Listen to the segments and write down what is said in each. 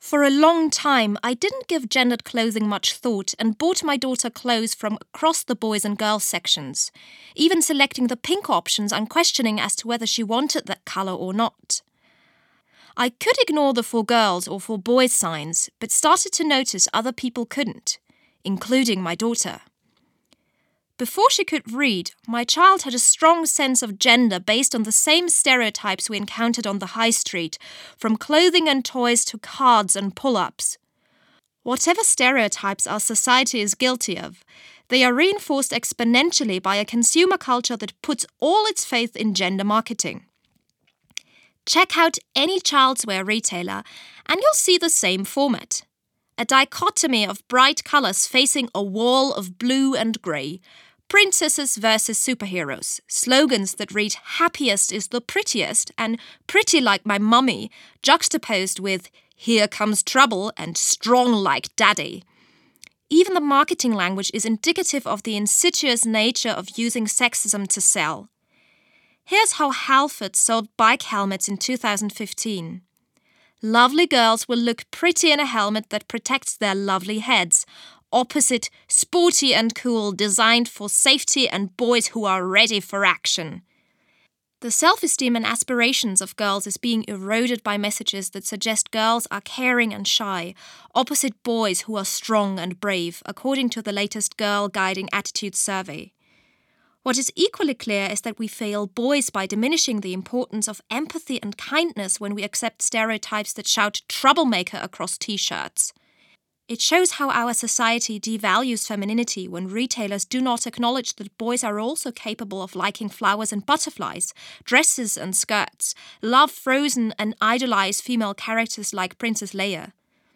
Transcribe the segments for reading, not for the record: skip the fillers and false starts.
For a long time, I didn't give gendered clothing much thought and bought my daughter clothes from across the boys and girls sections, even selecting the pink options and questioning as to whether she wanted that colour or not. I could ignore the for girls or for boys signs, but started to notice other people couldn't, including my daughter. Before she could read, my child had a strong sense of gender based on the same stereotypes we encountered on the high street, from clothing and toys to cards and pull-ups. Whatever stereotypes our society is guilty of, they are reinforced exponentially by a consumer culture that puts all its faith in gender marketing. Check out any child's wear retailer and you'll see the same format. A dichotomy of bright colours facing a wall of blue and grey. Princesses versus superheroes. Slogans that read happiest is the prettiest and pretty like my mummy, juxtaposed with here comes trouble and strong like daddy. Even the marketing language is indicative of the insidious nature of using sexism to sell. Here's how Halfords sold bike helmets in 2015. Lovely girls will look pretty in a helmet that protects their lovely heads, opposite sporty and cool, designed for safety and boys who are ready for action. The self-esteem and aspirations of girls is being eroded by messages that suggest girls are caring and shy, opposite boys who are strong and brave, according to the latest Girl Guiding Attitudes survey. What is equally clear is that we fail boys by diminishing the importance of empathy and kindness when we accept stereotypes that shout troublemaker across t-shirts. It shows how our society devalues femininity when retailers do not acknowledge that boys are also capable of liking flowers and butterflies, dresses and skirts, love frozen and idolize female characters like Princess Leia.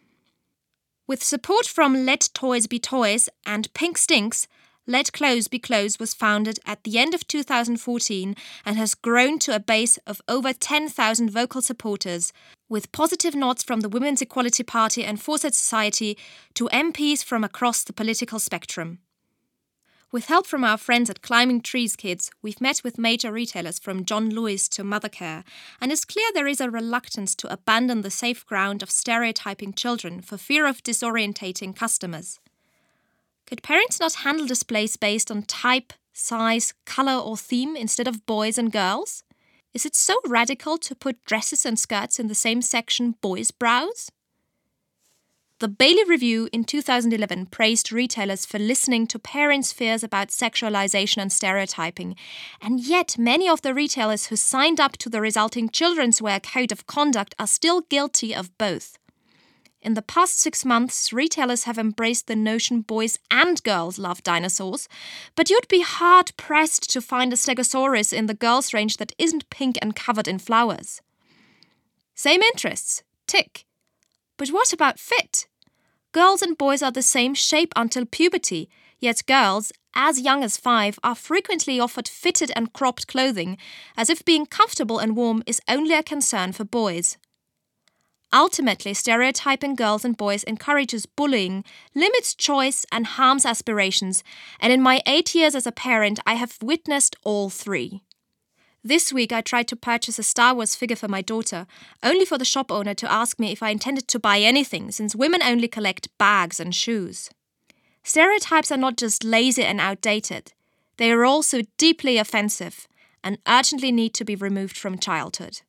With support from Let Toys Be Toys and Pink Stinks, Let Clothes Be Clothes was founded at the end of 2014 and has grown to a base of over 10,000 vocal supporters, with positive nods from the Women's Equality Party and Foresight Society to MPs from across the political spectrum. With help from our friends at Climbing Trees Kids, we've met with major retailers from John Lewis to Mothercare, and it's clear there is a reluctance to abandon the safe ground of stereotyping children for fear of disorientating customers. Could parents not handle displays based on type, size, colour or theme instead of boys and girls? Is it so radical to put dresses and skirts in the same section boys browse? The Bailey Review in 2011 praised retailers for listening to parents' fears about sexualization and stereotyping, and yet many of the retailers who signed up to the resulting children's wear code of conduct are still guilty of both. In the past 6 months, retailers have embraced the notion boys and girls love dinosaurs, but you'd be hard-pressed to find a Stegosaurus in the girls' range that isn't pink and covered in flowers. Same interests, tick. But what about fit? Girls and boys are the same shape until puberty, yet girls, as young as 5, are frequently offered fitted and cropped clothing, as if being comfortable and warm is only a concern for boys. Ultimately, stereotyping girls and boys encourages bullying, limits choice, and harms aspirations, and in my 8 years as a parent, I have witnessed all three. This week, I tried to purchase a Star Wars figure for my daughter, only for the shop owner to ask me if I intended to buy anything, since women only collect bags and shoes. Stereotypes are not just lazy and outdated, they are also deeply offensive and urgently need to be removed from childhood.